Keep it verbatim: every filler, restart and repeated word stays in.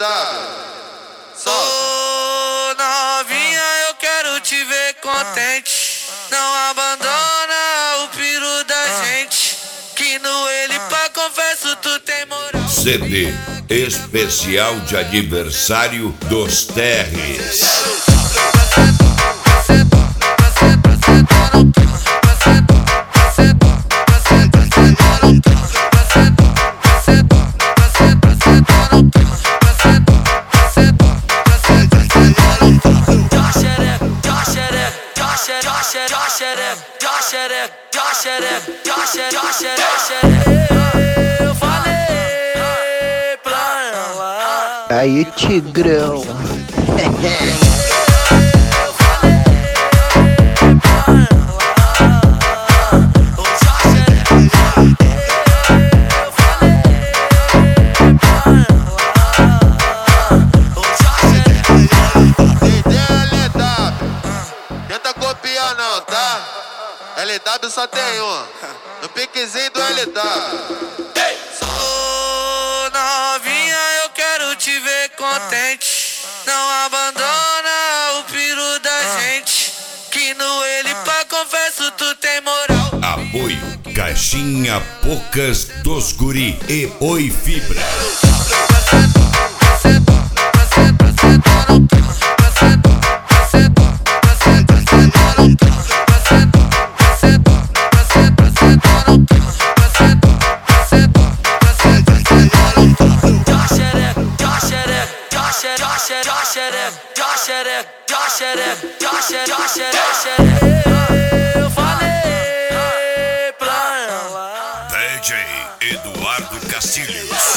W. Ô novinha, eu quero te ver contente. Não abandona o piru da gente, que no ele pra confesso tu tem moral. C D especial de aniversário dos Terres. Eu falei pra ela. Aí, Tigrão. Tenta copiar não, tá? L W só tem um. No piquezinho do L W. Ô novinha, eu quero te ver contente. Não abandona o piru da gente, que no ele pra confesso tu tem moral. Apoio Caixinha Poucas dos Guri e Oi Fibra. Eu falei pra ela. D J Eduardo Castilhos.